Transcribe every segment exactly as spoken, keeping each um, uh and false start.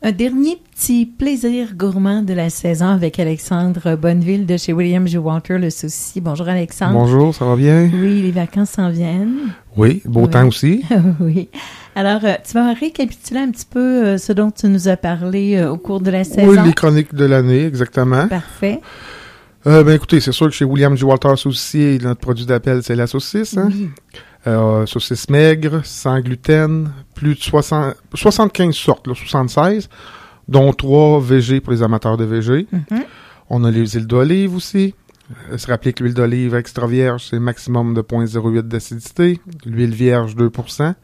Un dernier petit plaisir gourmand de la saison avec Alexandre Bonneville de chez William J. Walter Le Saucissier. Bonjour Alexandre. Bonjour, ça va bien? Oui, les vacances s'en viennent. Oui, beau oui. temps aussi. Oui. Alors, euh, tu vas récapituler un petit peu euh, ce dont tu nous as parlé euh, au cours de la saison? Oui, les chroniques de l'année, exactement. Parfait. Euh, ben écoutez, c'est sûr que chez William J. Walter Saucissier, notre produit d'appel, c'est la saucisse. Hein? Oui. Euh, saucisse maigre, sans gluten, plus de soixante, soixante-quinze sortes, là, soixante-seize, dont trois V G pour les amateurs de V G. Mm-hmm. On a les huiles d'olive aussi. Euh, se rappeler que l'huile d'olive extra vierge, c'est maximum de zéro virgule zéro huit d'acidité. L'huile vierge, deux pour cent.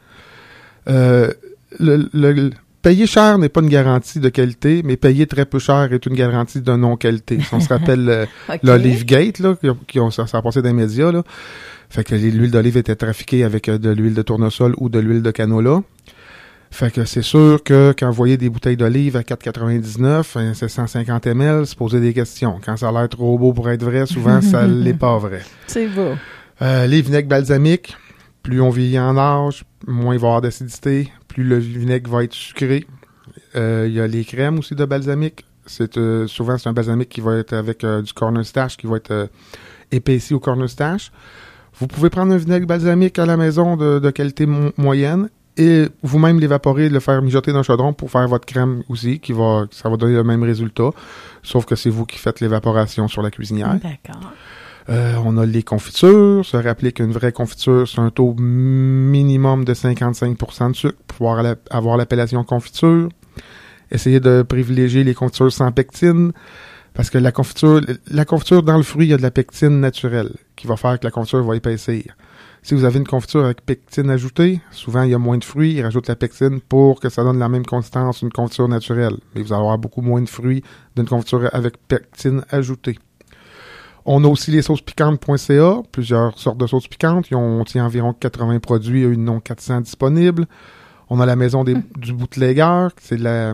Euh, le, le, le payer cher n'est pas une garantie de qualité, mais payer très peu cher est une garantie de non-qualité. Si on se rappelle euh, okay. l'Olive Gate, là, qui, qui ont, ça, ça a passé dans les médias, là. Fait que l'huile d'olive était trafiquée avec euh, de l'huile de tournesol ou de l'huile de canola. Fait que c'est sûr que quand vous voyez des bouteilles d'olive à quatre quatre-vingt-dix-neuf, hein, c'est cent cinquante millilitres, se poser des questions. Quand ça a l'air trop beau pour être vrai, souvent, ça l'est pas vrai. C'est beau. Euh, les vinaigres balsamiques, plus on vieillit en âge, moins il va y avoir d'acidité, plus le vinaigre va être sucré. Euh, il y a les crèmes aussi de balsamique. C'est euh, souvent, c'est un balsamique qui va être avec euh, du cornstarch, qui va être euh, épaissi au cornstarch. Vous pouvez prendre un vinaigre balsamique à la maison de, de qualité mo- moyenne et vous-même l'évaporer, le faire mijoter dans le chaudron pour faire votre crème aussi, qui va, ça va donner le même résultat, sauf que c'est vous qui faites l'évaporation sur la cuisinière. D'accord. Euh, on a les confitures. Se rappeler qu'une vraie confiture, c'est un taux minimum de cinquante-cinq pour cent de sucre pour pouvoir la, avoir l'appellation confiture. Essayez de privilégier les confitures sans pectine, parce que la confiture, la confiture dans le fruit, il y a de la pectine naturelle qui va faire que la confiture va épaissir. Si vous avez une confiture avec pectine ajoutée, souvent il y a moins de fruits, ils rajoutent la pectine pour que ça donne la même consistance qu'une confiture naturelle. Mais vous allez avoir beaucoup moins de fruits d'une confiture avec pectine ajoutée. On a aussi les sauces piquantes point c a, plusieurs sortes de sauces piquantes. Ils ont, on tient environ quatre-vingts produits, ils en ont quatre cents disponibles. On a la maison des, du bootlegger, c'est la...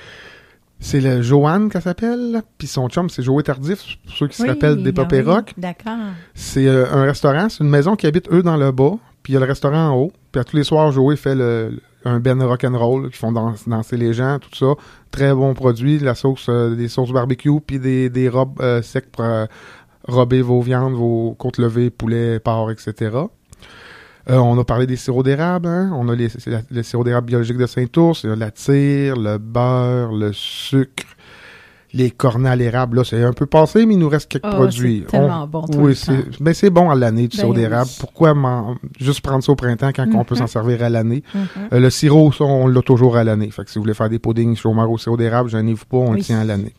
C'est le Joanne qu'elle s'appelle, puis son chum, c'est Joey Tardif, pour ceux qui oui, se rappellent des Pop et Rock. D'accord. C'est euh, un restaurant, c'est une maison qui habite eux dans le bas, puis il y a le restaurant en haut. Puis à tous les soirs, Joey fait le, un ben rock'n'roll, qui font dans, danser les gens, tout ça. Très bon produit, la sauce, euh, des sauces barbecue, puis des, des robes euh, secs pour euh, rober vos viandes, vos côtes levées, poulet, porc, et cetera. Euh, on a parlé des sirops d'érable, hein? On a les, la, le sirop d'érable biologique de Saint-Ours, la tire, le beurre, le sucre, les cornets à l'érable. Là, c'est un peu passé, mais il nous reste quelques oh, produits. C'est tellement on, bon. Oui, c'est, ben c'est bon à l'année, du ben sirop d'érable. Oui. Pourquoi juste prendre ça au printemps quand mm-hmm. on peut s'en servir à l'année? Mm-hmm. Euh, le sirop, ça, on l'a toujours à l'année. Fait que si vous voulez faire des puddings chômeurs au sirop d'érable, gênez-vous pas, on oui. le tient à l'année.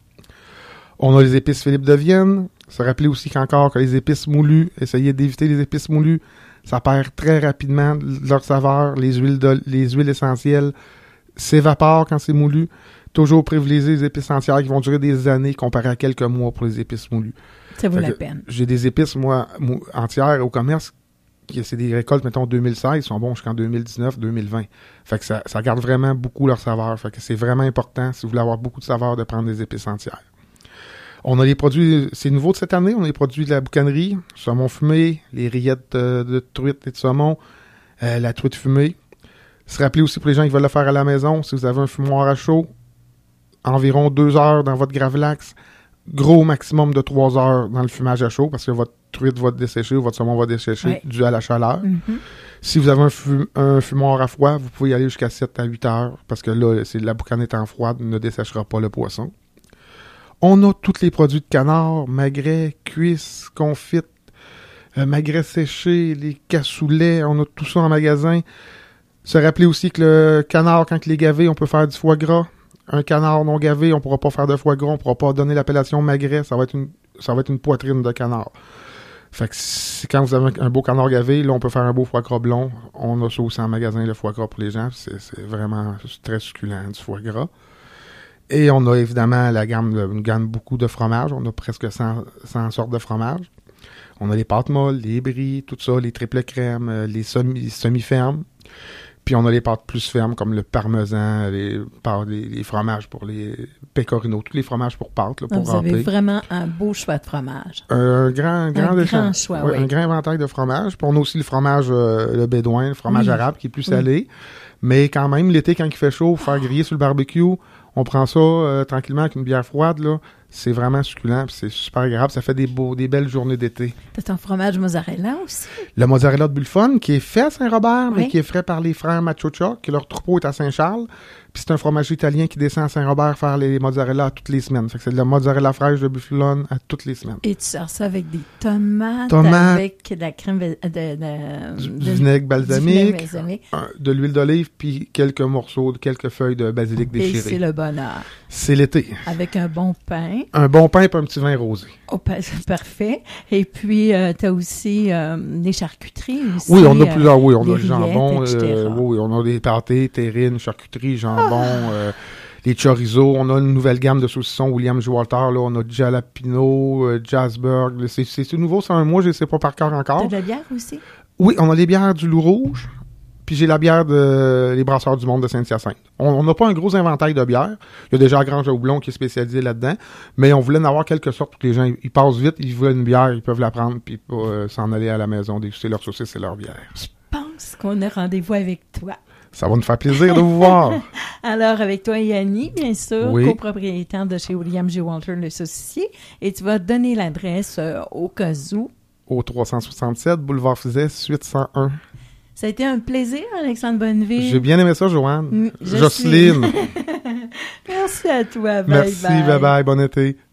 On a les épices Philippe de Vienne. Se rappeler aussi qu'encore que les épices moulues, essayez d'éviter les épices moulues. Ça perd très rapidement leur saveur. Les huiles de, les huiles essentielles s'évaporent quand c'est moulu. Toujours privilégier les épices entières qui vont durer des années comparé à quelques mois pour les épices moulues. Ça vaut la peine. J'ai des épices, moi, mou- entières au commerce. Qui, c'est des récoltes, mettons, deux mille seize. Ils sont bons jusqu'en deux mille dix-neuf deux mille vingt. Fait que ça, ça garde vraiment beaucoup leur saveur. Fait que c'est vraiment important, si vous voulez avoir beaucoup de saveur, de prendre des épices entières. On a les produits, c'est nouveau de cette année, on a les produits de la boucanerie, saumon fumé, les rillettes de, de truite et de saumon, euh, la truite fumée. Se rappeler aussi pour les gens qui veulent le faire à la maison, si vous avez un fumoir à chaud, environ deux heures dans votre gravlax, gros maximum de trois heures dans le fumage à chaud, parce que votre truite va dessécher ou votre saumon va dessécher ouais. dû à la chaleur. Mm-hmm. Si vous avez un, fum, un fumoir à froid, vous pouvez y aller jusqu'à sept à huit heures, parce que là, c'est, la boucane étant froide, ne desséchera pas le poisson. On a tous les produits de canard, magret, cuisses, confites, euh, magret séché, les cassoulets, on a tout ça en magasin. Se rappeler aussi que le canard, quand il est gavé, on peut faire du foie gras. Un canard non gavé, on ne pourra pas faire de foie gras, on ne pourra pas donner l'appellation magret, ça va être une, ça va être une poitrine de canard. Fait que si, quand vous avez un, un beau canard gavé, là, on peut faire un beau foie gras blond. On a ça aussi en magasin, le foie gras pour les gens. C'est, c'est vraiment très succulent, du foie gras. Et on a évidemment la gamme, de, une gamme beaucoup de fromages. On a presque cent, cent sortes de fromages. On a les pâtes molles, les brie, tout ça, les triples crèmes, les semi, semi-fermes. Puis on a les pâtes plus fermes comme le parmesan, les, les, les fromages pour les pecorino, tous les fromages pour pâtes. Là, pour Vous râper. avez vraiment un beau choix de fromage. Un grand, grand, un grand choix, ouais, oui. Un grand éventail de fromages. Puis on a aussi le fromage, euh, le bédouin, le fromage oui. arabe qui est plus salé. Oui. Mais quand même, l'été, quand il fait chaud, faire griller sur le barbecue, On prend ça euh, tranquillement avec une bière froide, là. C'est vraiment succulent, puis c'est super agréable. Ça fait des beaux, des belles journées d'été. T'as ton fromage mozzarella aussi? Le mozzarella de Bullfun, qui est fait à Saint-Robert, Oui. mais qui est fait par les frères Machocha, que leur troupeau est à Saint-Charles. Puis c'est un fromager italien qui descend à Saint-Robert faire les mozzarella toutes les semaines. Fait que c'est de la mozzarella fraîche de Bullfun à toutes les semaines. Et tu sers ça avec des tomates, Tomates, avec de la crème de, de, de, du, de- du vinaigre balsamique, du vinaigre balsamique. un- de l'huile d'olive, puis quelques morceaux, quelques feuilles de basilic Et c'est déchirées. le bonheur. C'est l'été. Avec un bon pain. Un bon pain et un petit vin rosé. Oh, pa- parfait. Et puis, euh, tu as aussi euh, des charcuteries aussi. Oui, on a euh, plusieurs. Oui, on des a du jambon. rillettes, et euh, cetera. oui, oui, on a des pâtés, terrines, charcuterie, jambon, euh, les chorizo. On a une nouvelle gamme de saucissons William J. Walter. Là, on a jalapeno, euh, Jazzburg. C'est, c'est, c'est nouveau, c'est un mois, je ne sais pas par cœur T'as encore. de la bière aussi? Oui, on a les bières du Loup Rouge. Puis j'ai la bière de les Brasseurs du Monde de Saint-Hyacinthe. On n'a pas un gros inventaire de bières. Il y a déjà la Grange à Houblon qui est spécialisée là-dedans. Mais on voulait en avoir quelque sorte pour que les gens, ils passent vite, ils veulent une bière, ils peuvent la prendre, puis euh, s'en aller à la maison, déguster leurs saucisses et leur bière. Je pense qu'on a rendez-vous avec toi. Ça va nous faire plaisir de vous voir. Alors, avec toi, Yanni, bien sûr, Oui. copropriétaire de chez William J. Walter, le saucissier. Et tu vas donner l'adresse euh, au cas où. Au trois cent soixante-sept, boulevard Fizet, suite cent un. Ça a été un plaisir, Alexandre Bonneville. J'ai bien aimé ça, Joanne. Mm, Jocelyne. Merci à toi. Bye Merci, bye. bye bye, bon été.